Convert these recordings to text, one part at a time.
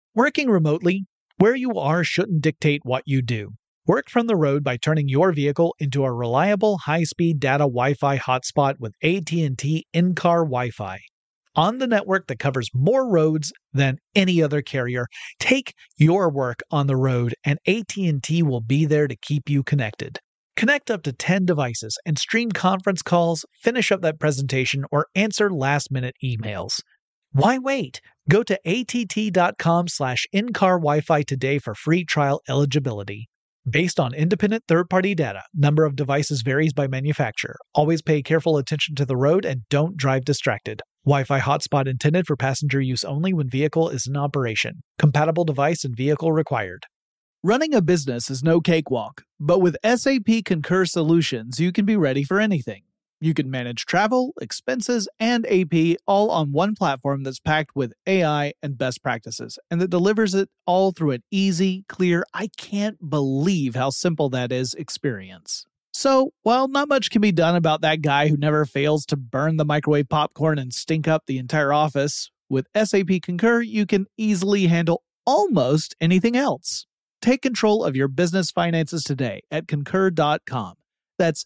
Working remotely, where you are shouldn't dictate what you do. Work from the road by turning your vehicle into a reliable high-speed data Wi-Fi hotspot with AT&T in-car Wi-Fi. On the network that covers more roads than any other carrier, take your work on the road and AT&T will be there to keep you connected. Connect up to 10 devices and stream conference calls, finish up that presentation, or answer last-minute emails. Why wait? Go to att.com/in-car Wi-Fi today for free trial eligibility. Based on independent third-party data, number of devices varies by manufacturer. Always pay careful attention to the road and don't drive distracted. Wi-Fi hotspot intended for passenger use only when vehicle is in operation. Compatible device and vehicle required. Running a business is no cakewalk, but with SAP Concur Solutions, you can be ready for anything. You can manage travel, expenses, and AP all on one platform that's packed with AI and best practices, and that delivers it all through an easy, clear, I can't believe how simple that is experience. So, while not much can be done about that guy who never fails to burn the microwave popcorn and stink up the entire office, with SAP Concur, you can easily handle almost anything else. Take control of your business finances today at Concur.com. That's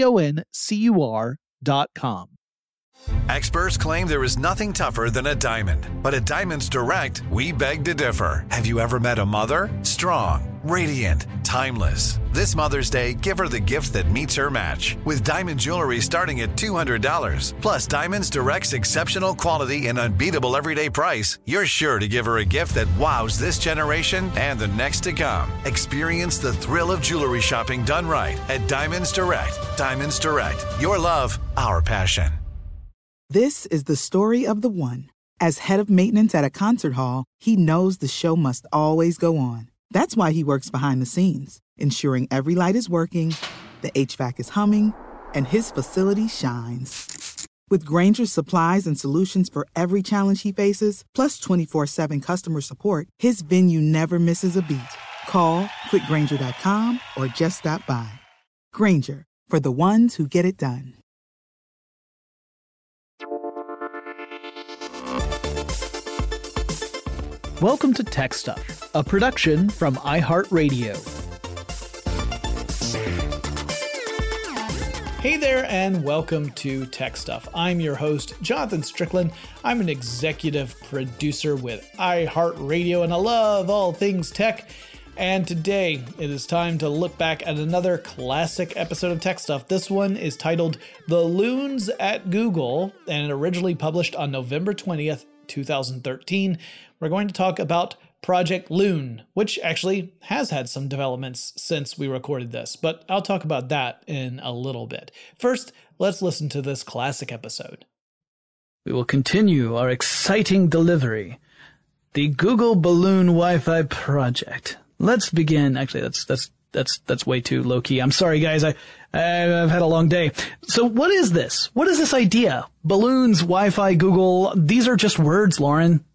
CONCUR.com. Experts claim there is nothing tougher than a diamond. But at Diamonds Direct, we beg to differ. Have you ever met a mother? Strong, radiant, timeless. This Mother's Day, give her the gift that meets her match. With diamond jewelry starting at $200. Plus Diamonds Direct's exceptional quality and unbeatable everyday price, you're sure to give her a gift that wows this generation and the next to come. Experience the thrill of jewelry shopping done right at Diamonds Direct. Diamonds Direct. Your love, our passion. This is the story of the one. As head of maintenance at a concert hall, he knows the show must always go on. That's why he works behind the scenes, ensuring every light is working, the HVAC is humming, and his facility shines. With Grainger's supplies and solutions for every challenge he faces, plus 24/7 customer support, his venue never misses a beat. Call quickgrainger.com or just stop by. Grainger, for the ones who get it done. Welcome to Tech Stuff, a production from iHeartRadio. Hey there, and welcome to Tech Stuff. I'm your host, Jonathan Strickland. I'm an executive producer with iHeartRadio, and I love all things tech. And today, it is time to look back at another classic episode of Tech Stuff. This one is titled The Loons at Google, and it originally published on November 20th, 2013. We're going to talk about Project Loon, which actually has had some developments since we recorded this, but I'll talk about that in a little bit. First, let's listen to this classic episode. We will continue our exciting delivery, the Google Balloon Wi-Fi project. Let's begin. Actually, that's way too low key. I'm sorry, guys. I've had a long day. So what is this? What is this idea? Balloons, Wi-Fi, Google. These are just words, Lauren.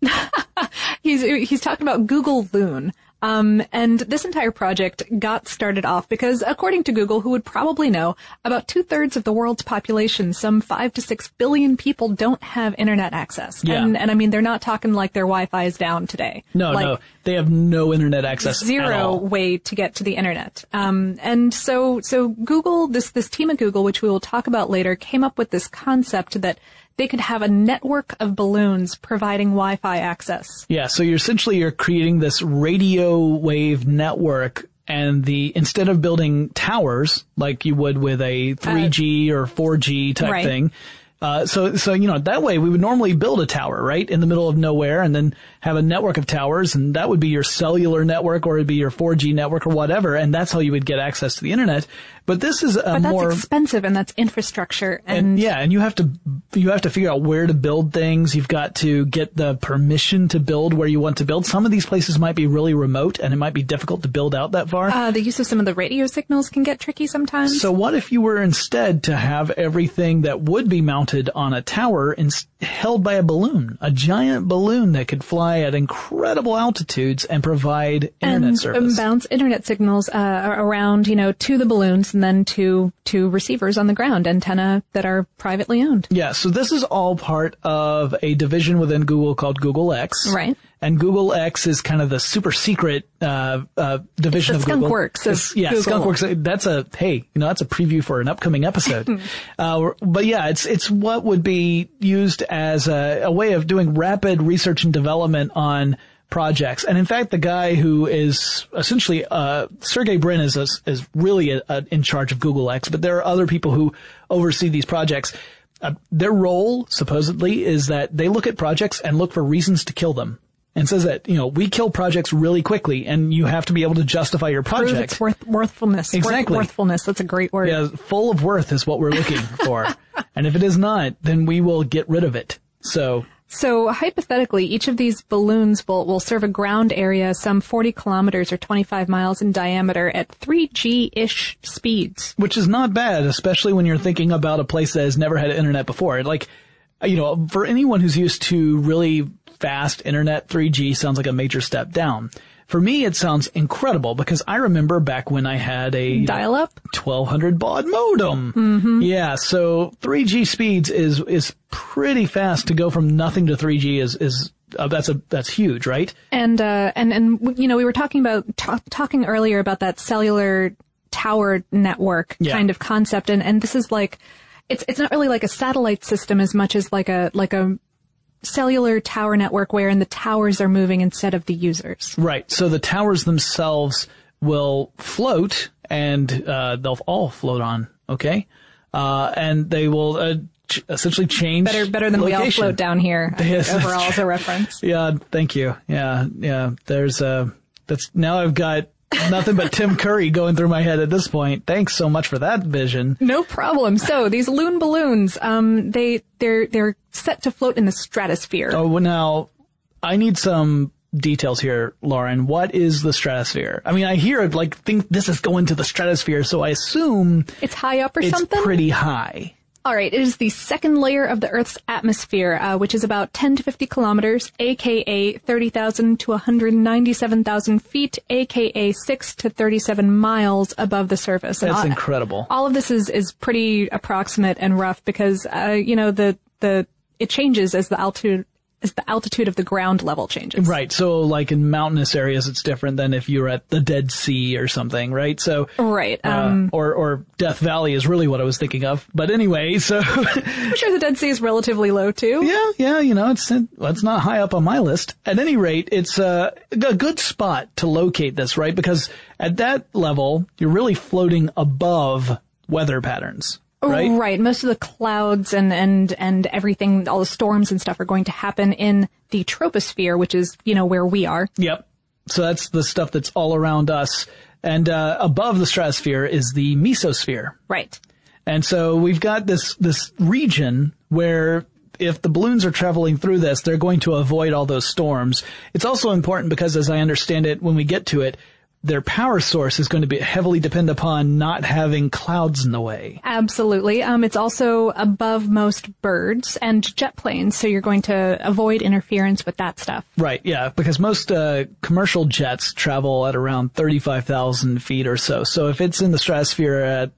He's talking about Google Loon. And this entire project got started off because, according to Google, who would probably know, about 2/3 of the world's population, some 5 to 6 billion people, don't have internet access. Yeah. And I mean, they're not talking like their Wi-Fi is down today. No, they have no internet access Zero at all. way to get to the internet. And so Google, this team at Google, which we will talk about later, came up with this concept that they could have a network of balloons providing Wi-Fi access. Yeah, so you're creating this radio wave network, and instead of building towers like you would with a 3G or 4G type thing, so that way we would normally build a tower right in the middle of nowhere and then have a network of towers, and that would be your cellular network, or it'd be your 4G network or whatever, and that's how you would get access to the internet. But this is but that's expensive, and that's infrastructure, and you have to figure out where to build things. You've got to get the permission to build where you want to build. Some of these places might be really remote, and it might be difficult to build out that far. The use of some of the radio signals can get tricky sometimes. So what if you were instead to have everything that would be mounted on a tower held by a balloon, a giant balloon that could fly at incredible altitudes and provide internet service. And bounce internet signals around, to the balloons and then to receivers on the ground, antenna that are privately owned. Yeah, so this is all part of a division within Google called Google X. Right. And Google X is kind of the super secret division of Google. Skunkworks. Yeah, Google. Skunkworks. That's a preview for an upcoming episode. But yeah, it's what would be used as a way of doing rapid research and development on projects. And in fact, the guy who is essentially Sergey Brin is really in charge of Google X, but there are other people who oversee these projects. Their role, supposedly, is that they look at projects and look for reasons to kill them. And says that, we kill projects really quickly, and you have to be able to justify your project. Prove its worthfulness. Exactly. Worthfulness. That's a great word. Yeah, full of worth is what we're looking for. And if it is not, then we will get rid of it. So hypothetically, each of these balloons will serve a ground area some 40 kilometers or 25 miles in diameter at 3G-ish speeds. Which is not bad, especially when you're thinking about a place that has never had internet before. Like, for anyone who's used to really fast internet, 3G sounds like a major step down. For me, it sounds incredible because I remember back when I had a dial-up 1200 baud modem. Mm-hmm. Yeah, so 3G speeds is pretty fast. To go from nothing to 3G that's huge, right? And we were talking earlier about that cellular tower network kind of concept, and this is like it's not really like a satellite system as much as like a cellular tower network wherein the towers are moving instead of the users. Right. So the towers themselves will float, and they'll all float on. Okay. And they will essentially change. Better than location. We all float down here. Yes, overall, as a reference. Yeah. Thank you. Yeah. There's now I've got nothing but Tim Curry going through my head at this point. Thanks so much for that vision. No problem. So these loon balloons, they're set to float in the stratosphere. Oh, well, now I need some details here, Lauren. What is the stratosphere? I mean, I hear it think this is going to the stratosphere, so I assume it's high up or something. It's pretty high. All right, it is the second layer of the Earth's atmosphere, which is about 10 to 50 kilometers, aka 30,000 to 197,000 feet, aka 6 to 37 miles above the surface. That's incredible. All of this is pretty approximate and rough because it changes as the altitude of the ground level changes. Right. So like in mountainous areas, it's different than if you're at the Dead Sea or something, right? So, right. Or Death Valley is really what I was thinking of. But anyway, so. I'm sure the Dead Sea is relatively low too. Yeah. It's not high up on my list. At any rate, it's a good spot to locate this, right? Because at that level, you're really floating above weather patterns. Right? Right. Most of the clouds and everything, all the storms and stuff are going to happen in the troposphere, which is, where we are. Yep. So that's the stuff that's all around us. And above the stratosphere is the mesosphere. Right. And so we've got this region where if the balloons are traveling through this, they're going to avoid all those storms. It's also important because, as I understand it, when we get to it, their power source is going to be heavily depend upon not having clouds in the way. Absolutely. It's also above most birds and jet planes, so you're going to avoid interference with that stuff. Right, yeah, because most commercial jets travel at around 35,000 feet or so. So if it's in the stratosphere at,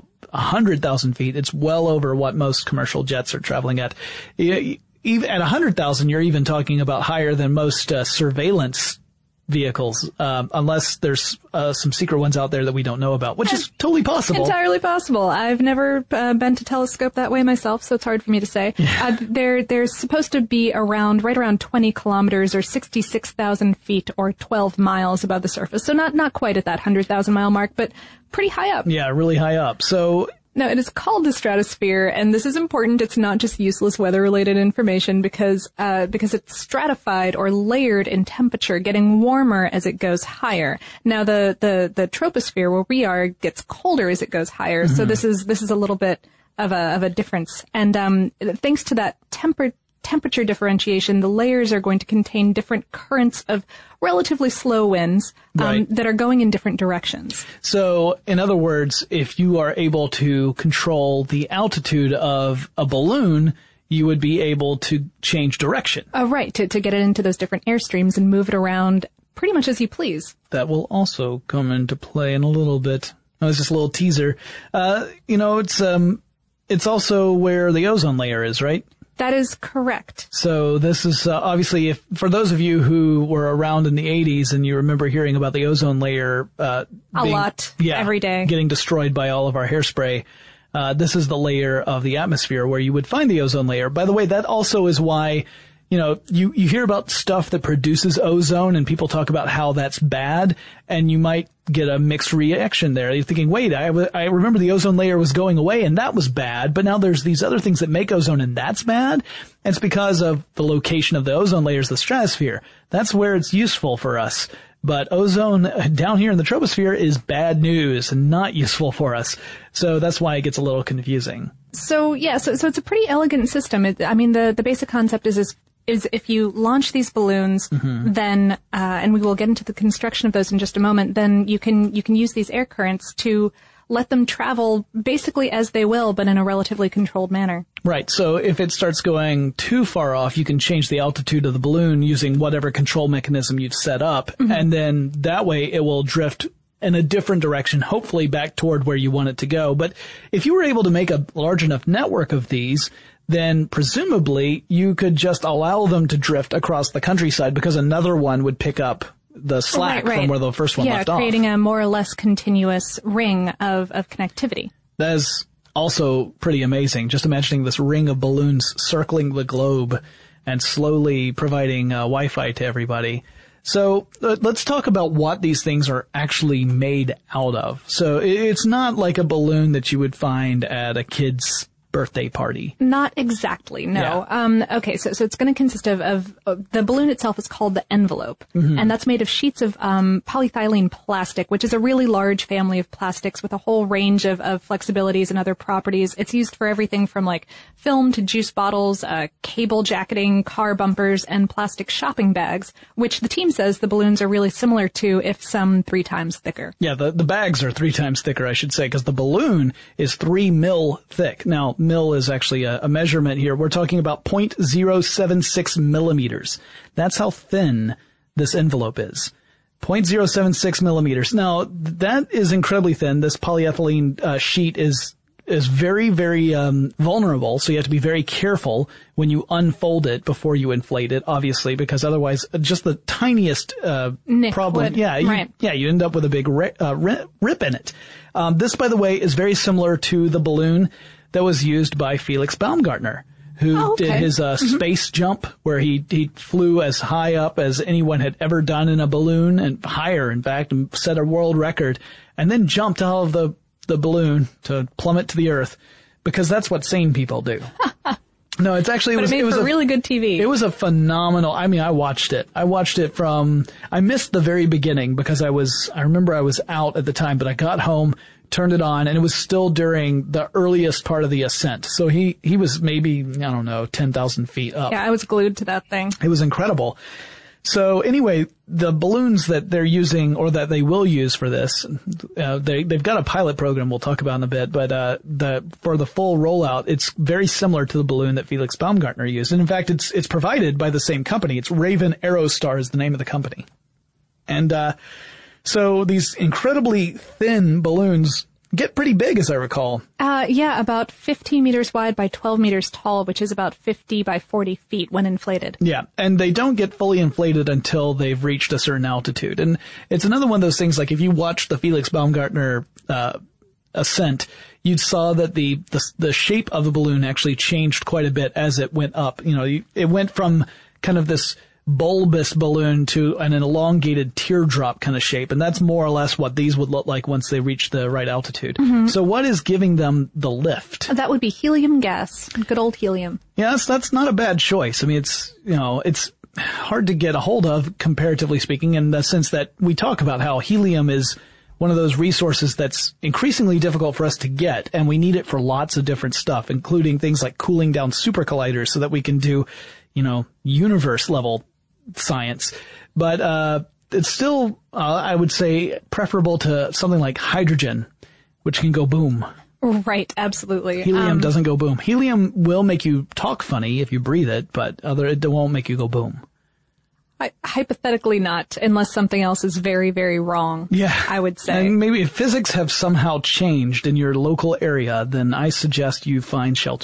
100,000 feet, it's well over what most commercial jets are traveling at. Even at 100,000, you're even talking about higher than most surveillance vehicles, unless there's some secret ones out there that we don't know about, which is totally possible. Entirely possible. I've never been to Telescope that way myself, so it's hard for me to say. Yeah. They're supposed to be right around 20 kilometers or 66,000 feet or 12 miles above the surface. So not quite at that 100,000 mile mark, but pretty high up. Yeah, really high up. So Now, it is called the stratosphere, and this is important. It's not just useless weather-related information because it's stratified or layered in temperature, getting warmer as it goes higher. Now, the troposphere, where we are, gets colder as it goes higher. Mm-hmm. So this is a little bit of a difference. And thanks to that temperature differentiation, the layers are going to contain different currents of relatively slow winds that are going in different directions. So, in other words, if you are able to control the altitude of a balloon, you would be able to change direction. Right, to get it into those different airstreams and move it around pretty much as you please. That will also come into play in a little bit. That was just a little teaser. It's also where the ozone layer is, right? That is correct. So this is obviously, if for those of you who were around in the 80s and you remember hearing about the ozone layer every day, getting destroyed by all of our hairspray, this is the layer of the atmosphere where you would find the ozone layer. By the way, that also is why, you know, you hear about stuff that produces ozone and people talk about how that's bad, and you might get a mixed reaction there. You're thinking, wait, I remember the ozone layer was going away and that was bad, but now there's these other things that make ozone and that's bad. And it's because of the location of the ozone layers, the stratosphere. That's where it's useful for us. But ozone down here in the troposphere is bad news and not useful for us. So that's why it gets a little confusing. So it's a pretty elegant system. The basic concept is if you launch these balloons, then, and we will get into the construction of those in just a moment, then you can use these air currents to let them travel basically as they will, but in a relatively controlled manner. Right. So if it starts going too far off, you can change the altitude of the balloon using whatever control mechanism you've set up. And then that way it will drift in a different direction, hopefully back toward where you want it to go. But if you were able to make a large enough network of these, then presumably you could just allow them to drift across the countryside because another one would pick up the slack from where the first one left off. Yeah, creating a more or less continuous ring of connectivity. That is also pretty amazing. Just imagining this ring of balloons circling the globe and slowly providing Wi-Fi to everybody. So let's talk about what these things are actually made out of. So it's not like a balloon that you would find at a kid's birthday party. Not exactly, no. Yeah. Okay, so it's going to consist of the balloon itself is called the envelope, and that's made of sheets of polyethylene plastic, which is a really large family of plastics with a whole range of flexibilities and other properties. It's used for everything from like film to juice bottles, cable jacketing, car bumpers, and plastic shopping bags, which the team says the balloons are really similar to, if some 3 times thicker. Yeah, the bags are 3 times thicker, I should say, because the balloon is 3 mil thick. Now, mil is actually a measurement here. We're talking about 0.076 millimeters. That's how thin this envelope is. 0.076 millimeters. Now, that is incredibly thin. This polyethylene sheet is very, very vulnerable, so you have to be very careful when you unfold it before you inflate it, obviously, because otherwise just the tiniest problem, you end up with a big rip in it. This, by the way, is very similar to the balloon that was used by Felix Baumgartner, who did his space jump, where he flew as high up as anyone had ever done in a balloon, and higher, in fact, and set a world record, and then jumped out of the balloon to plummet to the earth, because that's what sane people do. No, it's actually, it was really good TV. It was a phenomenal, I watched it. I missed the very beginning because I remember I was out at the time, but I got home, turned it on, and it was still during the earliest part of the ascent. So he was maybe, 10,000 feet up. Yeah, I was glued to that thing. It was incredible. So anyway, the balloons that they're using, or that they will use for this, they've got a pilot program we'll talk about in a bit, but for the full rollout, it's very similar to the balloon that Felix Baumgartner used. And in fact, it's provided by the same company. It's Raven Aerostar is the name of the company. And so these incredibly thin balloons get pretty big, as I recall. About 15 meters wide by 12 meters tall, which is about 50 by 40 feet when inflated. Yeah, and they don't get fully inflated until they've reached a certain altitude. And it's another one of those things, like if you watch the Felix Baumgartner ascent, you saw that the shape of the balloon actually changed quite a bit as it went up. It went from kind of this bulbous balloon to an elongated teardrop kind of shape, and that's more or less what these would look like once they reach the right altitude. So what is giving them the lift? That would be helium gas. Good old helium. Yes, that's not a bad choice. I mean, it's hard to get a hold of, comparatively speaking, in the sense that we talk about how helium is one of those resources that's increasingly difficult for us to get, and we need it for lots of different stuff, including things like cooling down super colliders so that we can do, universe level science. But it's still, I would say, preferable to something like hydrogen, which can go boom. Right, absolutely. Helium doesn't go boom. Helium will make you talk funny if you breathe it, but it won't make you go boom. Hypothetically not, unless something else is very, very wrong. Yeah, I would say. And maybe if physics have somehow changed in your local area, then I suggest you find shelter.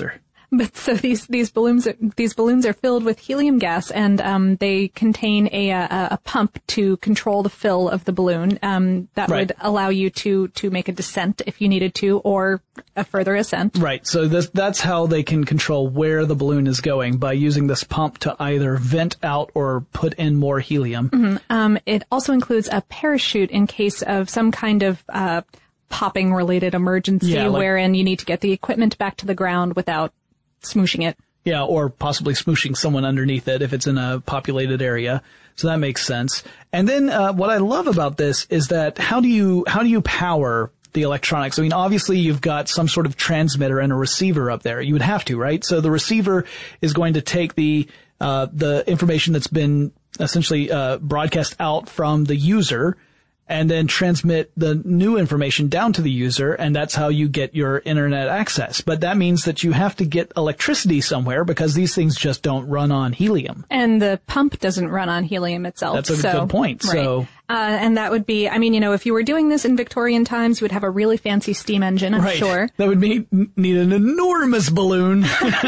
But so these balloons are filled with helium gas, and they contain a pump to control the fill of the balloon. That would allow you to make a descent if you needed to, or a further ascent. Right. So that's how they can control where the balloon is going, by using this pump to either vent out or put in more helium. Mm-hmm. It also includes a parachute in case of some kind of popping related emergency, wherein you need to get the equipment back to the ground without smooshing it. Yeah, or possibly smooshing someone underneath it if it's in a populated area. So that makes sense. And then what I love about this is that how do you power the electronics? I mean, obviously you've got some sort of transmitter and a receiver up there. You would have to, right? So the receiver is going to take the information that's been essentially broadcast out from the user and then transmit the new information down to the user, and that's how you get your internet access. But that means that you have to get electricity somewhere, because these things just don't run on helium. And the pump doesn't run on helium itself. That's a good point. Right. So, and that would be, I mean, if you were doing this in Victorian times, you would have a really fancy steam engine, I'm sure. That would need an enormous balloon.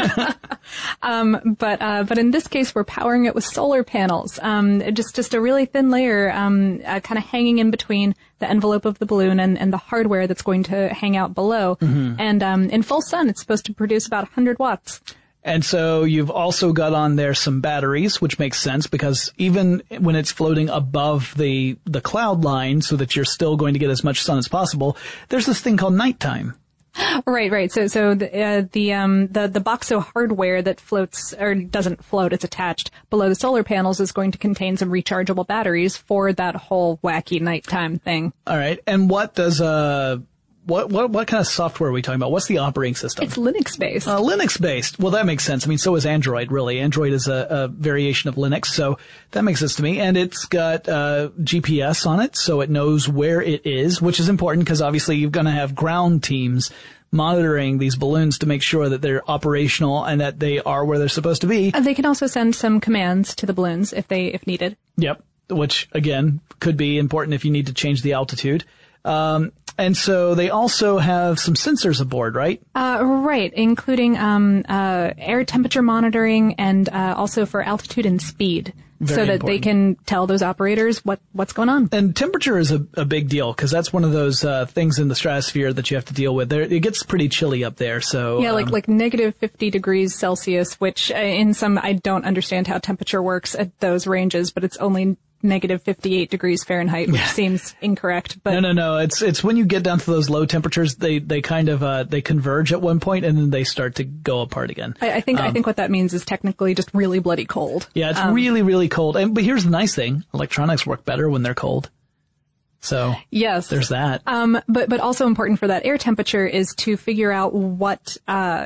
But in this case, we're powering it with solar panels. Just a really thin layer, kind of hanging in between the envelope of the balloon and the hardware that's going to hang out below. Mm-hmm. And in full sun, it's supposed to produce about 100 watts. And so you've also got on there some batteries, which makes sense, because even when it's floating above the cloud line, so that you're still going to get as much sun as possible, there's this thing called nighttime. Right. So the Boxo hardware that floats, or doesn't float, it's attached below the solar panels, is going to contain some rechargeable batteries for that whole wacky nighttime thing. All right. And what does what kind of software are we talking about? What's the operating system? It's Linux-based. Linux-based. Well, that makes sense. I mean, so is Android, really. Android is a variation of Linux, so that makes sense to me. And it's got GPS on it, so it knows where it is, which is important, because obviously you're going to have ground teams monitoring these balloons to make sure that they're operational and that they are where they're supposed to be. They can also send some commands to the balloons if needed. Yep. Which, again, could be important if you need to change the altitude. And so they also have some sensors aboard, right? Right, including air temperature monitoring and also for altitude and speed. Very so that important. They can tell those operators what's going on. And temperature is a big deal, because that's one of those things in the stratosphere that you have to deal with. It gets pretty chilly up there, so yeah, like negative 50 degrees Celsius, which in some, I don't understand how temperature works at those ranges, but it's only negative 58 degrees Fahrenheit, which seems incorrect. But no. It's when you get down to those low temperatures, they kind of they converge at one point, and then they start to go apart again. I think what that means is technically just really bloody cold. Yeah, it's really, really cold. But here's the nice thing: electronics work better when they're cold. So yes, there's that. But also important for that air temperature is to figure out what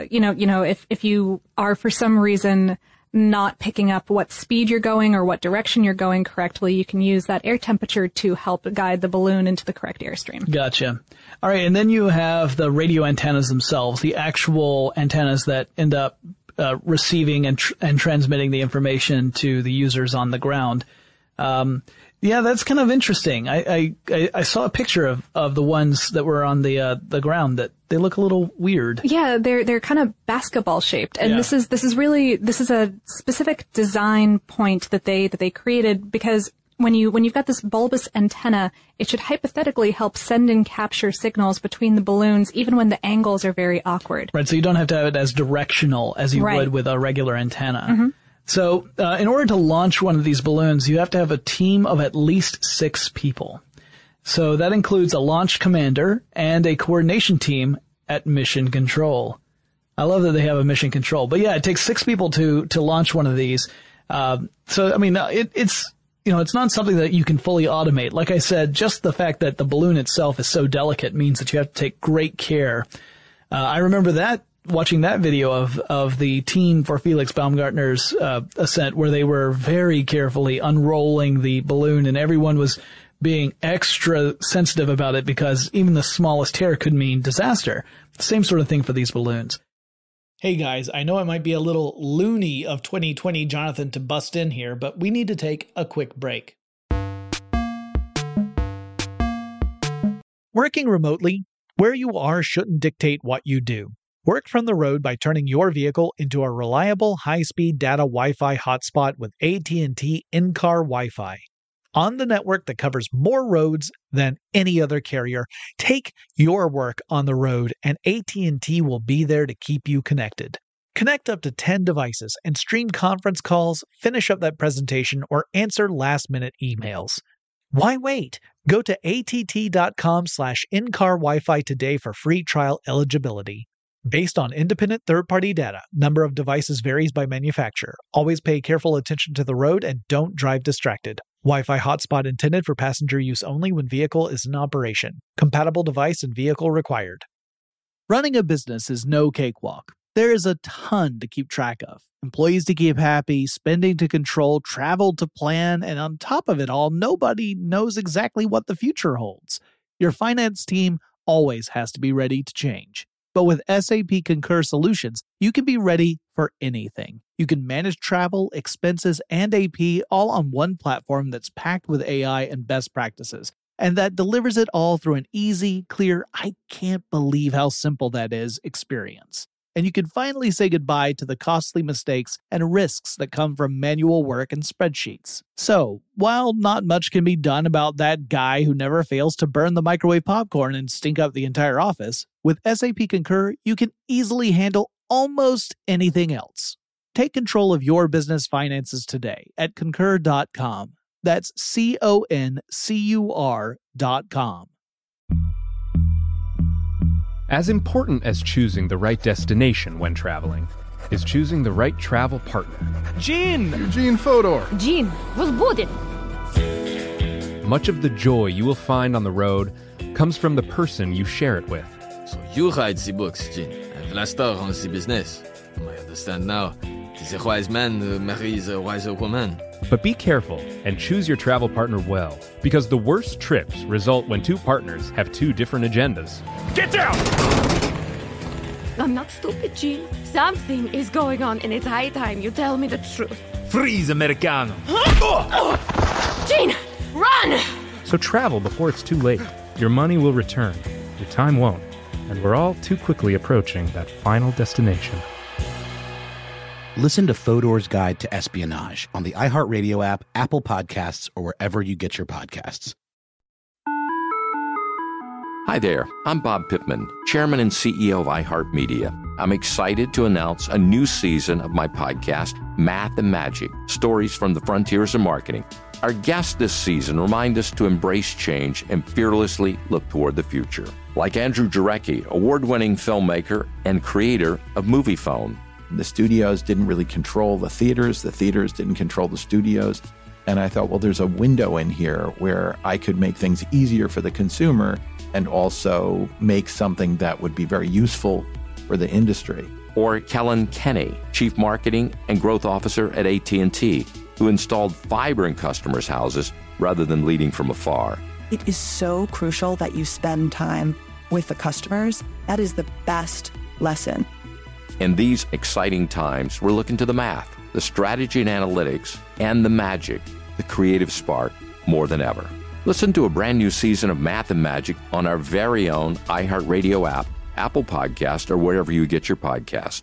if you are for some reason not picking up what speed you're going or what direction you're going correctly, you can use that air temperature to help guide the balloon into the correct airstream. Gotcha. All right, and then you have the radio antennas themselves, the actual antennas that end up receiving and transmitting the information to the users on the ground. Yeah, that's kind of interesting. I saw a picture of the ones that were on the ground that they look a little weird. Yeah, they're kind of basketball shaped, and this is a specific design point that they created, because when you've got this bulbous antenna, it should hypothetically help send and capture signals between the balloons, even when the angles are very awkward. Right, so you don't have to have it as directional as you would with a regular antenna. Mm-hmm. So, in order to launch one of these balloons, you have to have a team of at least 6 people. So that includes a launch commander and a coordination team at mission control. I love that they have a mission control. But yeah, it takes 6 people to launch one of these. So, I mean, it's not something that you can fully automate. Like I said, just the fact that the balloon itself is so delicate means that you have to take great care. I remember watching that video of the team for Felix Baumgartner's ascent, where they were very carefully unrolling the balloon, and everyone was being extra sensitive about it, because even the smallest tear could mean disaster. Same sort of thing for these balloons. Hey guys, I know it might be a little loony of 2020 Jonathan to bust in here, but we need to take a quick break. Working remotely, where you are shouldn't dictate what you do. Work from the road by turning your vehicle into a reliable high-speed data Wi-Fi hotspot with AT&T in-car Wi-Fi. On the network that covers more roads than any other carrier, take your work on the road and AT&T will be there to keep you connected. Connect up to 10 devices and stream conference calls, finish up that presentation, or answer last-minute emails. Why wait? Go to att.com/in-car Wi-Fi today for free trial eligibility. Based on independent third-party data, number of devices varies by manufacturer. Always pay careful attention to the road and don't drive distracted. Wi-Fi hotspot intended for passenger use only when vehicle is in operation. Compatible device and vehicle required. Running a business is no cakewalk. There is a ton to keep track of. Employees to keep happy, spending to control, travel to plan, and on top of it all, nobody knows exactly what the future holds. Your finance team always has to be ready to change. But with SAP Concur Solutions, you can be ready for anything. You can manage travel, expenses, and AP all on one platform that's packed with AI and best practices, and that delivers it all through an easy, clear, I can't believe how simple that is experience. And you can finally say goodbye to the costly mistakes and risks that come from manual work and spreadsheets. So, while not much can be done about that guy who never fails to burn the microwave popcorn and stink up the entire office, with SAP Concur, you can easily handle almost anything else. Take control of your business finances today at concur.com. That's CONCUR.com. As important as choosing the right destination when traveling is choosing the right travel partner. Eugene Fodor. Gene, was будет? Much of the joy you will find on the road comes from the person you share it with. So you write the books, Gene, and Vlastar runs the business. I understand now. It is a wise man who marries a wiser woman. But be careful and choose your travel partner well, because the worst trips result when two partners have two different agendas. Get down! I'm not stupid, Gene. Something is going on, and it's high time you tell me the truth. Freeze, Americano! Gene, run! So travel before it's too late. Your money will return, your time won't, and we're all too quickly approaching that final destination. Listen to Fodor's Guide to Espionage on the iHeartRadio app, Apple Podcasts, or wherever you get your podcasts. Hi there, I'm Bob Pittman, Chairman and CEO of iHeartMedia. I'm excited to announce a new season of my podcast, Math and Magic, Stories from the Frontiers of Marketing. Our guests this season remind us to embrace change and fearlessly look toward the future. Like Andrew Jarecki, award-winning filmmaker and creator of Moviefone. The studios didn't really control the theaters didn't control the studios. And I thought, well, there's a window in here where I could make things easier for the consumer and also make something that would be very useful for the industry. Or Kellen Kenny, Chief Marketing and Growth Officer at AT&T, who installed fiber in customers' houses rather than leading from afar. It is so crucial that you spend time with the customers. That is the best lesson. In these exciting times, we're looking to the math, the strategy and analytics, and the magic, the creative spark, more than ever. Listen to a brand new season of Math and Magic on our very own iHeartRadio app, Apple Podcast, or wherever you get your podcast.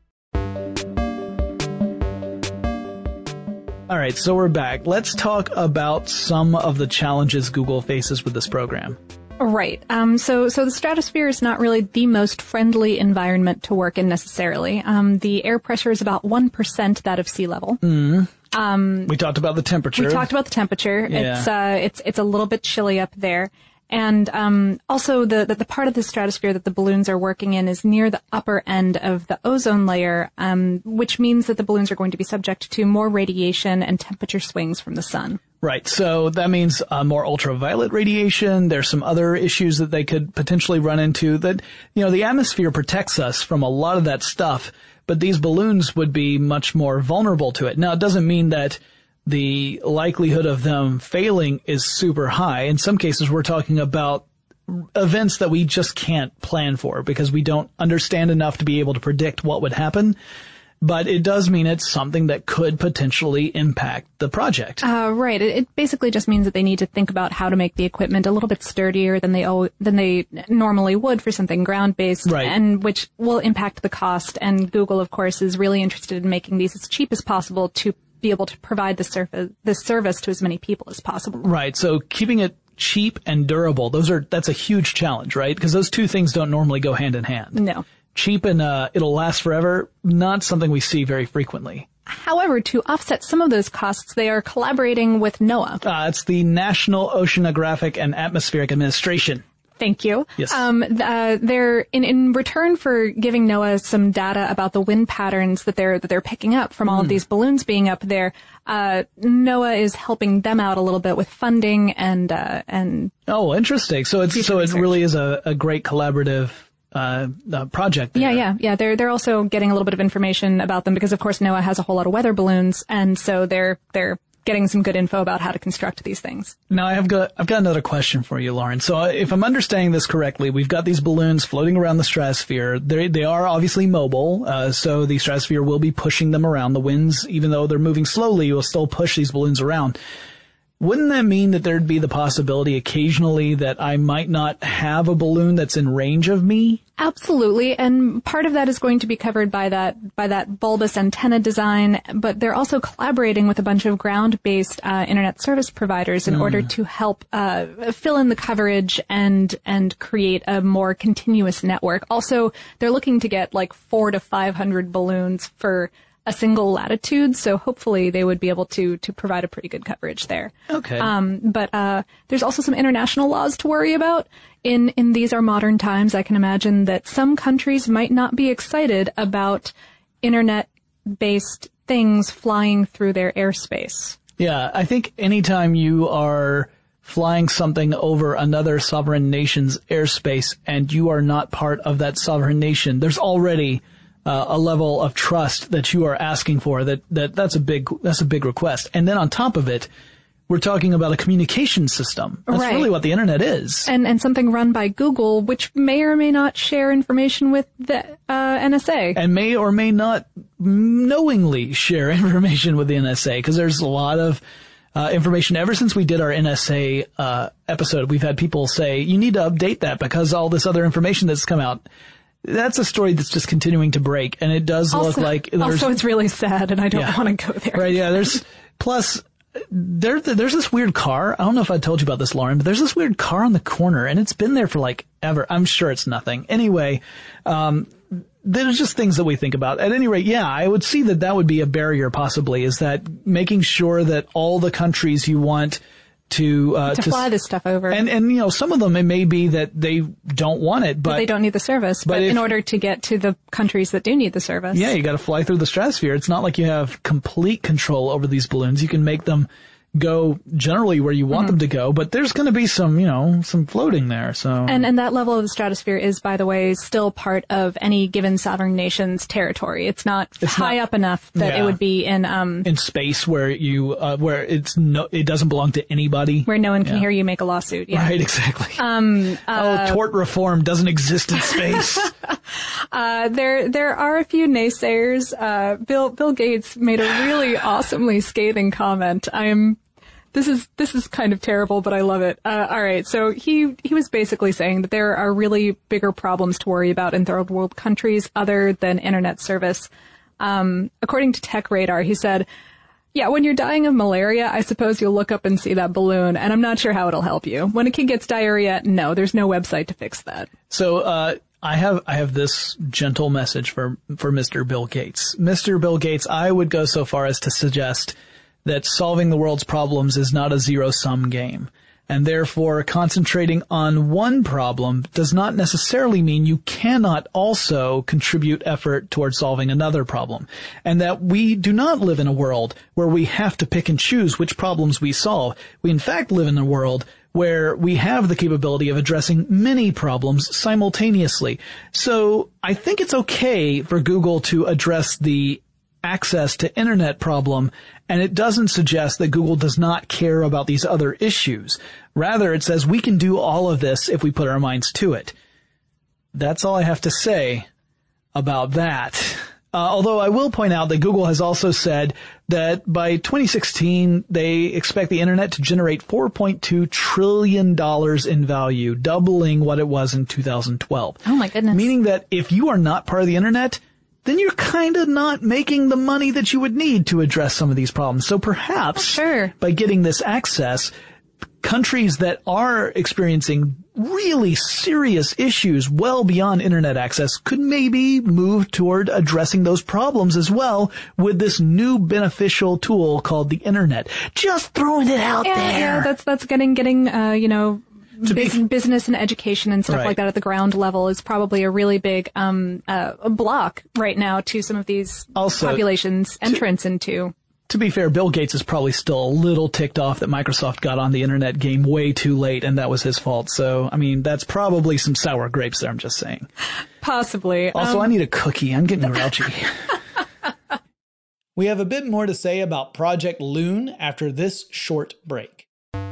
All right, so we're back. Let's talk about some of the challenges Google faces with this program. Right. So the stratosphere is not really the most friendly environment to work in necessarily. The air pressure is about 1% that of sea level. We talked about the temperature. Yeah. It's a little bit chilly up there. And also the part of the stratosphere that the balloons are working in is near the upper end of the ozone layer, which means that the balloons are going to be subject to more radiation and temperature swings from the sun. Right. So that means more ultraviolet radiation. There's some other issues that they could potentially run into that, the atmosphere protects us from a lot of that stuff, but these balloons would be much more vulnerable to it. Now, it doesn't mean that the likelihood of them failing is super high. In some cases, we're talking about events that we just can't plan for because we don't understand enough to be able to predict what would happen. but it does mean it's something that could potentially impact the project. Right. It basically just means that they need to think about how to make the equipment a little bit sturdier than they normally would for something ground-based, right. And which will impact the cost. And Google, of course, is really interested in making these as cheap as possible to be able to provide this service to as many people as possible. Right. So keeping it cheap and durable, that's a huge challenge, right? Because those two things don't normally go hand in hand. No. Cheap and it'll last forever, not something we see very frequently. However, to offset some of those costs, they are collaborating with NOAA. It's the National Oceanographic and Atmospheric Administration. Thank you. Yes. They're in return for giving NOAA some data about the wind patterns that they're picking up from all of these balloons being up there. NOAA is helping them out a little bit with funding and. Oh, interesting. So it really is a great collaborative project there. Yeah. They're also getting a little bit of information about them because, of course, NOAA has a whole lot of weather balloons, and so they're getting some good info about how to construct these things. Now, I've got another question for you, Lauren. So if I'm understanding this correctly, we've got these balloons floating around the stratosphere. They are obviously mobile, so the stratosphere will be pushing them around. The winds, even though they're moving slowly, will still push these balloons around. Wouldn't that mean that there'd be the possibility occasionally that I might not have a balloon that's in range of me? Absolutely, and part of that is going to be covered by that bulbous antenna design, but they're also collaborating with a bunch of ground-based internet service providers in order to help fill in the coverage and create a more continuous network. Also, they're looking to get like 400 to 500 balloons for a single latitude, so hopefully they would be able to provide a pretty good coverage there. Okay. But there's also some international laws to worry about. In these are modern times, I can imagine that some countries might not be excited about internet-based things flying through their airspace. Yeah, I think anytime you are flying something over another sovereign nation's airspace and you are not part of that sovereign nation, there's already a level of trust that you are asking for. That's a big request. And then on top of it, we're talking about a communication system. That's right. Really what the internet is. And something run by Google, which may or may not share information with the NSA. And may or may not knowingly share information with the NSA, because there's a lot of information. Ever since we did our NSA episode, we've had people say, you need to update that because all this other information that's come out. That's a story that's just continuing to break, and it does look like Also, it's really sad, and I don't want to go there. Right, yeah, plus there's this weird car. I don't know if I told you about this, Lauren, but there's this weird car on the corner, and it's been there for like ever. I'm sure it's nothing. Anyway, there's just things that we think about. At any rate, yeah, I would see that would be a barrier possibly, is that making sure that all the countries you want to fly this stuff over. And some of them, it may be that they don't want it, but they don't need the service. But in order to get to the countries that do need the service. Yeah, you got to fly through the stratosphere. It's not like you have complete control over these balloons. You can make them go generally where you want them to go, but there's going to be some floating there. So and that level of the stratosphere is, by the way, still part of any given sovereign nation's territory. It's not high up enough that it would be in space where it doesn't belong to anybody, where no one can hear you make a lawsuit. Yeah. Right, exactly. Tort reform doesn't exist in space. There are a few naysayers. Bill Gates made a really awesomely scathing comment. This is kind of terrible, but I love it. All right. So he was basically saying that there are really bigger problems to worry about in third world countries other than internet service. According to Tech Radar, he said, yeah, when you're dying of malaria, I suppose you'll look up and see that balloon, and I'm not sure how it'll help you. When a kid gets diarrhea, no, there's no website to fix that. So, I have this gentle message for Mr. Bill Gates. Mr. Bill Gates, I would go so far as to suggest that solving the world's problems is not a zero-sum game, and therefore concentrating on one problem does not necessarily mean you cannot also contribute effort towards solving another problem, and that we do not live in a world where we have to pick and choose which problems we solve. We in fact live in a world where we have the capability of addressing many problems simultaneously. So I think it's okay for Google to address the access to internet problem, and it doesn't suggest that Google does not care about these other issues. Rather, it says we can do all of this if we put our minds to it. That's all I have to say about that. Although I will point out that Google has also said that by 2016, they expect the internet to generate $4.2 trillion in value, doubling what it was in 2012. Oh my goodness. Meaning that if you are not part of the internet, then you're kind of not making the money that you would need to address some of these problems. So perhaps by getting this access, countries that are experiencing really serious issues well beyond internet access could maybe move toward addressing those problems as well with this new beneficial tool called the internet. Just throwing it out there. Yeah, that's getting business and education and stuff like that at the ground level is probably a really big block right now to some of these populations' entrance into. To be fair, Bill Gates is probably still a little ticked off that Microsoft got on the internet game way too late, and that was his fault. So, I mean, that's probably some sour grapes there, I'm just saying. Possibly. Also, I need a cookie. I'm getting grouchy. We have a bit more to say about Project Loon after this short break.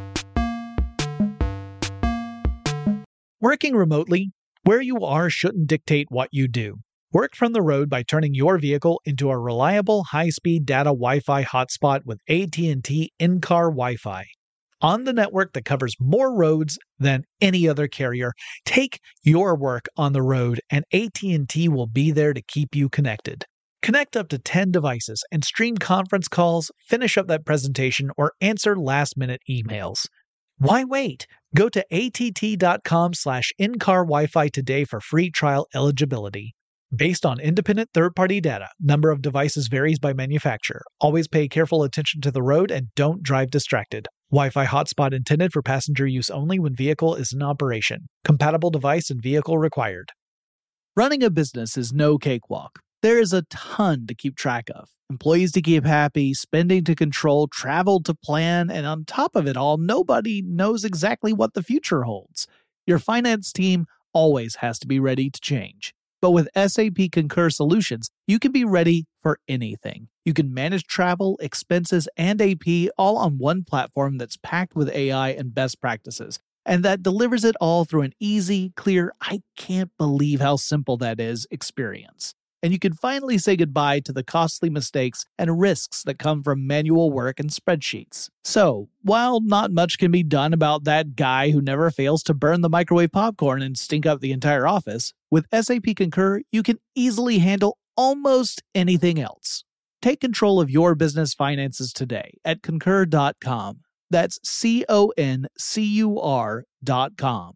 Working remotely, where you are shouldn't dictate what you do. Work from the road by turning your vehicle into a reliable high-speed data Wi-Fi hotspot with AT&T in-car Wi-Fi. On the network that covers more roads than any other carrier, take your work on the road and AT&T will be there to keep you connected. Connect up to 10 devices and stream conference calls, finish up that presentation, or answer last-minute emails. Why wait? Go to att.com/in-car Wi-Fi today for free trial eligibility. Based on independent third-party data, number of devices varies by manufacturer. Always pay careful attention to the road and don't drive distracted. Wi-Fi hotspot intended for passenger use only when vehicle is in operation. Compatible device and vehicle required. Running a business is no cakewalk. There is a ton to keep track of. Employees to keep happy, spending to control, travel to plan, and on top of it all, nobody knows exactly what the future holds. Your finance team always has to be ready to change. But with SAP Concur Solutions, you can be ready for anything. You can manage travel, expenses, and AP all on one platform that's packed with AI and best practices, and that delivers it all through an easy, clear, I can't believe how simple that is experience. And you can finally say goodbye to the costly mistakes and risks that come from manual work and spreadsheets. So, while not much can be done about that guy who never fails to burn the microwave popcorn and stink up the entire office, with SAP Concur, you can easily handle almost anything else. Take control of your business finances today at concur.com. That's CONCUR.com.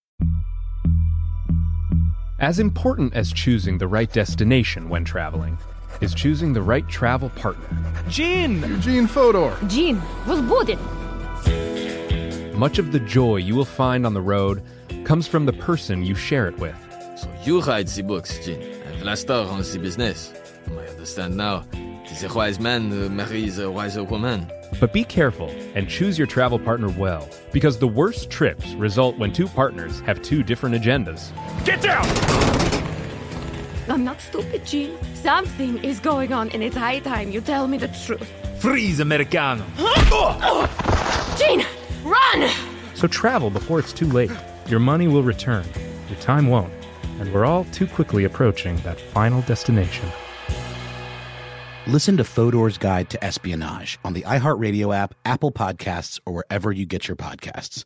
As important as choosing the right destination when traveling is choosing the right travel partner. Eugene Fodor. Gene, возбудит. Much of the joy you will find on the road comes from the person you share it with. So you write the books, Gene, and Vlastar runs the business. I understand now. The wise man marries a wiser woman. But be careful and choose your travel partner well, because the worst trips result when two partners have two different agendas. Get down! I'm not stupid, Gene. Something is going on, and it's high time you tell me the truth. Freeze, Americano. Gene, run! So travel before it's too late. Your money will return, your time won't, and we're all too quickly approaching that final destination. Listen to Fodor's Guide to Espionage on the iHeartRadio app, Apple Podcasts, or wherever you get your podcasts.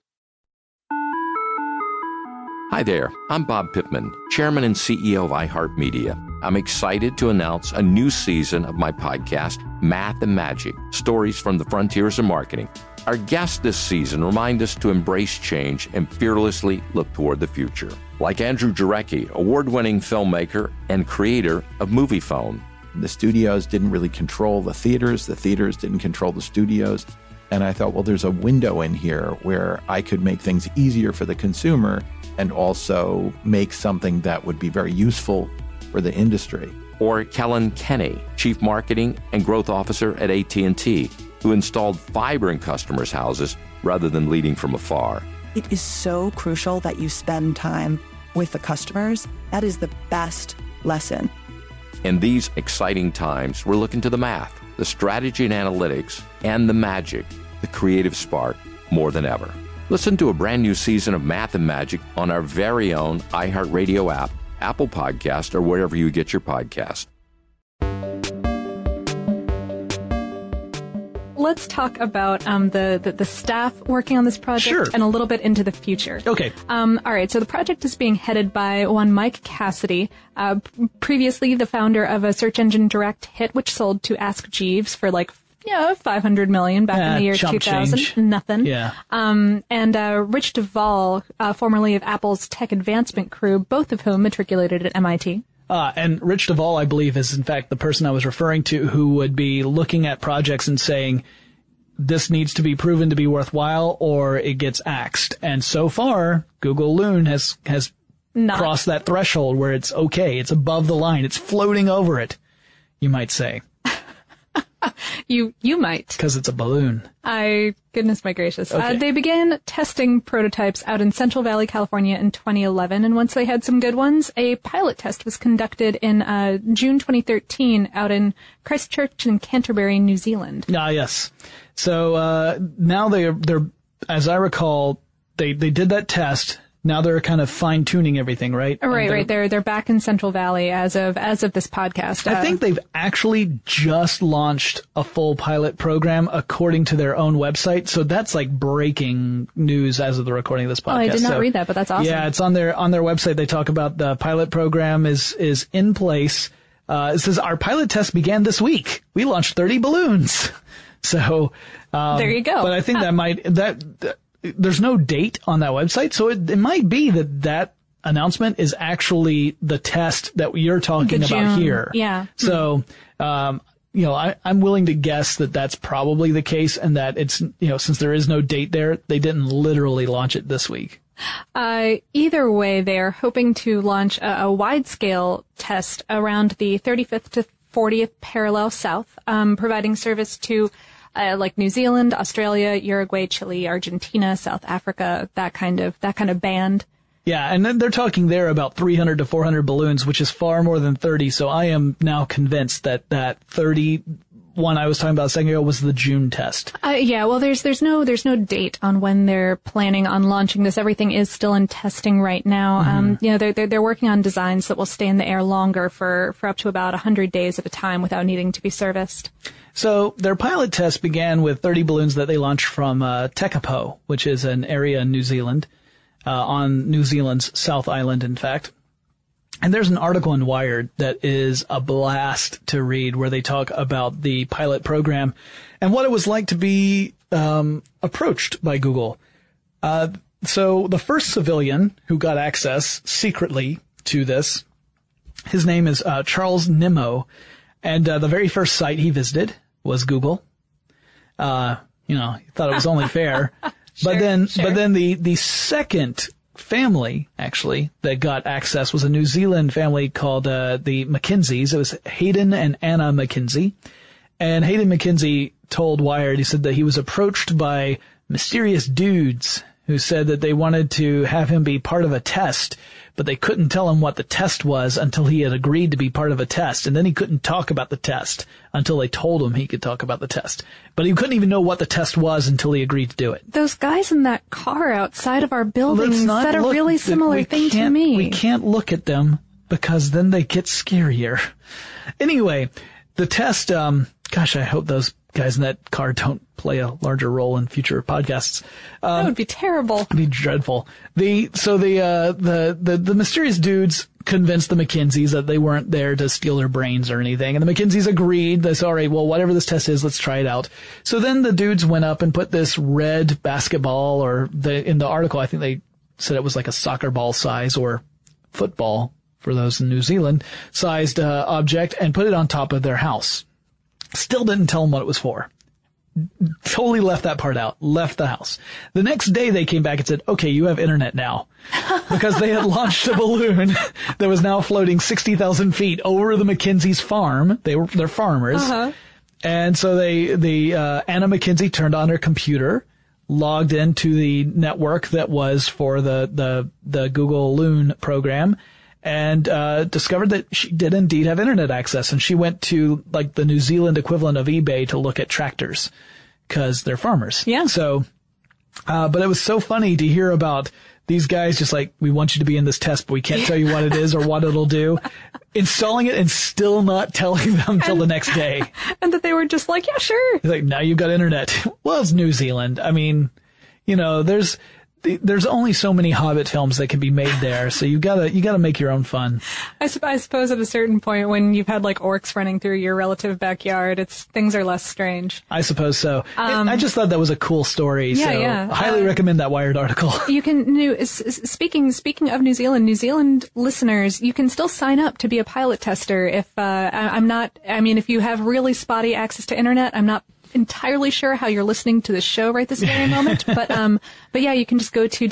Hi there, I'm Bob Pittman, Chairman and CEO of iHeartMedia. I'm excited to announce a new season of my podcast, Math and Magic, Stories from the Frontiers of Marketing. Our guests this season remind us to embrace change and fearlessly look toward the future. Like Andrew Jarecki, award-winning filmmaker and creator of Moviefone. The studios didn't really control the theaters didn't control the studios. And I thought, well, there's a window in here where I could make things easier for the consumer and also make something that would be very useful for the industry. Or Kellen Kenny, Chief Marketing and Growth Officer at AT&T, who installed fiber in customers' houses rather than leading from afar. It is so crucial that you spend time with the customers. That is the best lesson. In these exciting times, we're looking to the math, the strategy and analytics, and the magic, the creative spark, more than ever. Listen to a brand new season of Math and Magic on our very own iHeartRadio app, Apple Podcast, or wherever you get your podcast. let's talk about the staff working on this project Sure. and a little bit into the future. Okay. All right. So the project is being headed by one Mike Cassidy, previously the founder of a search engine direct hit, which sold to Ask Jeeves for like $500 million back in the year chump 2000. change. Nothing. Yeah. And Rich Duvall, formerly of Apple's tech advancement crew, both of whom matriculated at MIT. And Rich Duvall, I believe, is in fact the person I was referring to who would be looking at projects and saying, this needs to be proven to be worthwhile or it gets axed. And so far, Google Loon has crossed that threshold where it's okay. It's above the line. It's floating over it, you might say. You might. Because it's a balloon. Goodness my gracious. Okay. They began testing prototypes out in Central Valley, California in 2011, and once they had some good ones, a pilot test was conducted in June 2013 out in Christchurch and Canterbury, New Zealand. Ah, yes. So now they're as I recall, they did that test. Now they're kind of fine-tuning everything, right? Right. They're back in Central Valley as of this podcast. I think they've actually just launched a full pilot program according to their own website. So that's like breaking news as of the recording of this podcast. Oh, I did not read that, but that's awesome. Yeah, it's on their website. They talk about the pilot program is in place. It says our pilot test began this week. We launched 30 balloons. So there you go. But I think there's no date on that website, so it might be that announcement is actually the test that you're talking about here. Yeah. So, I'm willing to guess that that's probably the case, and that it's, since there is no date there, they didn't literally launch it this week. Either way, they're hoping to launch a wide-scale test around the 35th to 40th parallel south, providing service to like New Zealand, Australia, Uruguay, Chile, Argentina, South Africa, that kind of band. Yeah, and then they're talking there about 300 to 400 balloons, which is far more than 30. So I am now convinced that 30 one I was talking about a second ago was the June test. Yeah, well, there's no date on when they're planning on launching this. Everything is still in testing right now. Mm-hmm. They're working on designs that will stay in the air longer for up to about 100 days at a time without needing to be serviced. So their pilot test began with 30 balloons that they launched from Tekapo, which is an area in New Zealand, on New Zealand's South Island, in fact. And there's an article in Wired that is a blast to read where they talk about the pilot program and what it was like to be approached by Google. So the first civilian who got access secretly to this, his name is Charles Nimmo, and the very first site he visited was Google. He thought it was only fair. But then the second family, actually, that got access was a New Zealand family called the McKinseys. It was Hayden and Anna McKinsey. And Hayden McKinsey told Wired, he said that he was approached by mysterious dudes who said that they wanted to have him be part of a test, but they couldn't tell him what the test was until he had agreed to be part of a test. And then he couldn't talk about the test until they told him he could talk about the test. But he couldn't even know what the test was until he agreed to do it. Those guys in that car outside of our building said a really similar thing to me. We can't look at them because then they get scarier. Anyway, the test, gosh, I hope those guys in that car don't play a larger role in future podcasts. That would be terrible. It'd be dreadful. The mysterious dudes convinced the McKinseys that they weren't there to steal their brains or anything. And the McKinseys agreed. They said, all right, well, whatever this test is, let's try it out. So then the dudes went up and put this red basketball, or in the article, I think they said it was like a soccer ball size or football for those in New Zealand sized object, and put it on top of their house. Still didn't tell them what it was for. Totally left that part out. Left the house. The next day they came back and said, okay, you have internet now. Because they had launched a balloon that was now floating 60,000 feet over the McKinsey's farm. They're farmers. Uh-huh. And so Anna McKinsey turned on her computer, logged into the network that was for the Google Loon program, and discovered that she did indeed have internet access. And she went to like the New Zealand equivalent of eBay to look at tractors, because they're farmers. Yeah. So, but it was so funny to hear about these guys just like, we want you to be in this test, but we can't tell you what it is or what it'll do. Installing it and still not telling them till the next day. And that they were just like, yeah, sure. Like, now you've got internet. Well, it's New Zealand. I mean, you know, there's only so many Hobbit films that can be made there, so you gotta make your own fun. I suppose at a certain point when you've had like orcs running through your relative backyard, things are less strange. I suppose so. I just thought that was a cool story. Yeah, so highly recommend that Wired article. You can, speaking of New Zealand listeners, you can still sign up to be a pilot tester. If if you have really spotty access to internet, I'm not entirely sure how you're listening to the show right this very moment, but yeah, you can just go to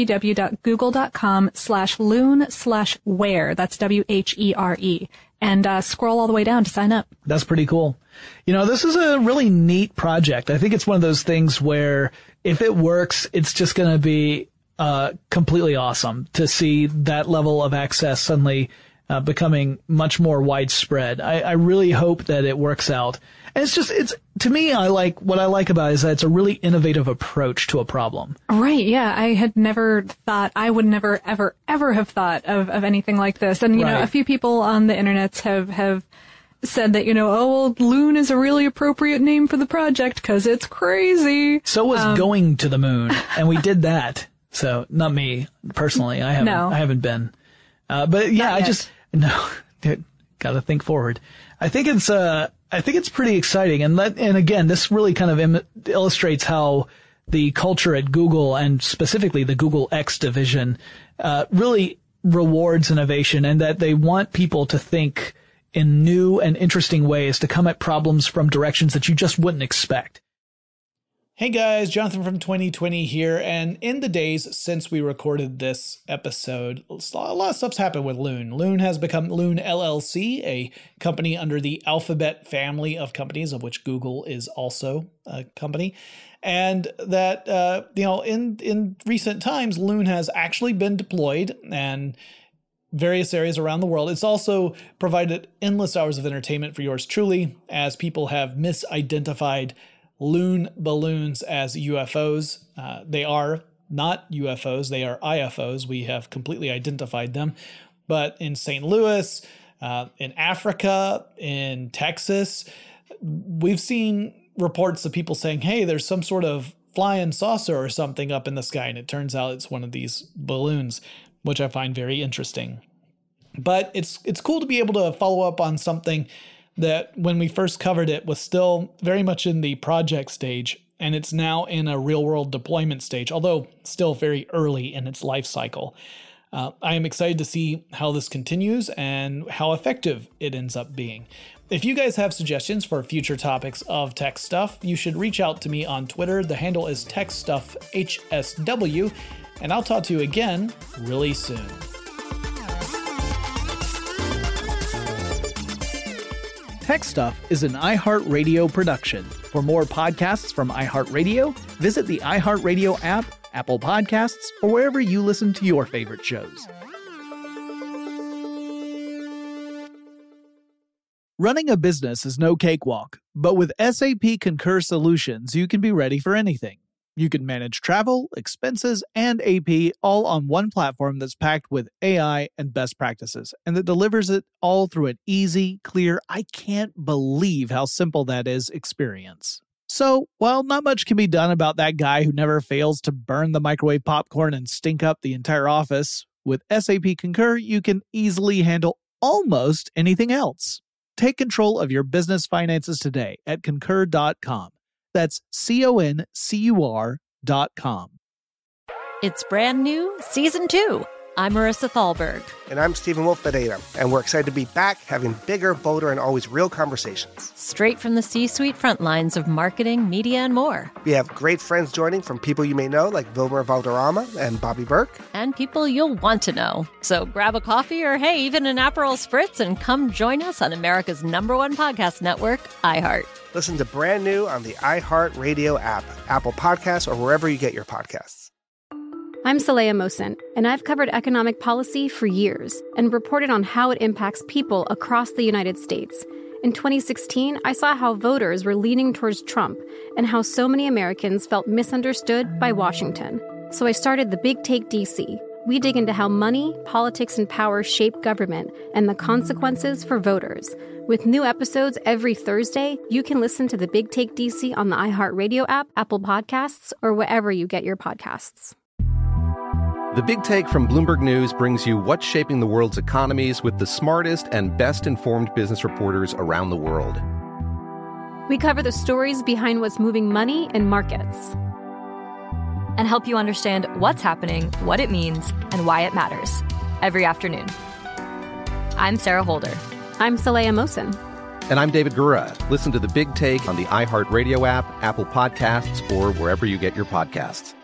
www.google.com/loon/where. That's WHERE, and scroll all the way down to sign up. That's pretty cool. You know, this is a really neat project. I think it's one of those things where if it works, it's just going to be completely awesome to see that level of access suddenly becoming much more widespread. I really hope that it works out. And to me, what I like about it is that it's a really innovative approach to a problem. Right, yeah. I would never, ever, ever have thought of anything like this. And, you know, a few people on the internet have said that, you know, Loon is a really appropriate name for the project because it's crazy. So was going to the moon, and we did that. So, not me, personally. I haven't been. But yeah, gotta think forward. I think it's pretty exciting, and again, this really kind of illustrates how the culture at Google, and specifically the Google X division, really rewards innovation, and that they want people to think in new and interesting ways to come at problems from directions that you just wouldn't expect. Hey guys, Jonathan from 2020 here, and in the days since we recorded this episode, a lot of stuff's happened with Loon. Loon has become Loon LLC, a company under the Alphabet family of companies, of which Google is also a company. And that, in recent times, Loon has actually been deployed and various areas around the world. It's also provided endless hours of entertainment for yours truly, as people have misidentified Loon balloons as UFOs. They are not UFOs, they are IFOs. We have completely identified them. But in St. Louis, in Africa, in Texas, we've seen reports of people saying, hey, there's some sort of flying saucer or something up in the sky. And it turns out it's one of these balloons, which I find very interesting. But it's cool to be able to follow up on something that when we first covered it was still very much in the project stage, and it's now in a real-world deployment stage, although still very early in its life cycle. I am excited to see how this continues and how effective it ends up being. If you guys have suggestions for future topics of Tech Stuff, you should reach out to me on Twitter. The handle is TechStuffHSW, and I'll talk to you again really soon. Tech Stuff is an iHeartRadio production. For more podcasts from iHeartRadio, visit the iHeartRadio app, Apple Podcasts, or wherever you listen to your favorite shows. Running a business is no cakewalk, but with SAP Concur Solutions, you can be ready for anything. You can manage travel, expenses, and AP all on one platform that's packed with AI and best practices, and that delivers it all through an easy, clear, I can't believe how simple that is experience. So, while not much can be done about that guy who never fails to burn the microwave popcorn and stink up the entire office, with SAP Concur, you can easily handle almost anything else. Take control of your business finances today at Concur.com. That's CONCUR.com. It's brand new, Season 2. I'm Marissa Thalberg. And I'm Stephen Wolf Pereira. And we're excited to be back having bigger, bolder, and always real conversations. Straight from the C-suite front lines of marketing, media, and more. We have great friends joining from people you may know, like Wilmer Valderrama and Bobby Burke. And people you'll want to know. So grab a coffee or, hey, even an Aperol Spritz and come join us on America's #1 podcast network, iHeart. Listen to Brand New on the iHeartRadio app, Apple Podcasts, or wherever you get your podcasts. I'm Saleha Mohsen, and I've covered economic policy for years and reported on how it impacts people across the United States. In 2016, I saw how voters were leaning towards Trump and how so many Americans felt misunderstood by Washington. So I started The Big Take DC. We dig into how money, politics, and power shape government and the consequences for voters. With new episodes every Thursday, you can listen to The Big Take DC on the iHeartRadio app, Apple Podcasts, or wherever you get your podcasts. The Big Take from Bloomberg News brings you what's shaping the world's economies with the smartest and best-informed business reporters around the world. We cover the stories behind what's moving money and markets. And help you understand what's happening, what it means, and why it matters every afternoon. I'm Sarah Holder. I'm Saleha Mohsin. And I'm David Gura. Listen to The Big Take on the iHeartRadio app, Apple Podcasts, or wherever you get your podcasts.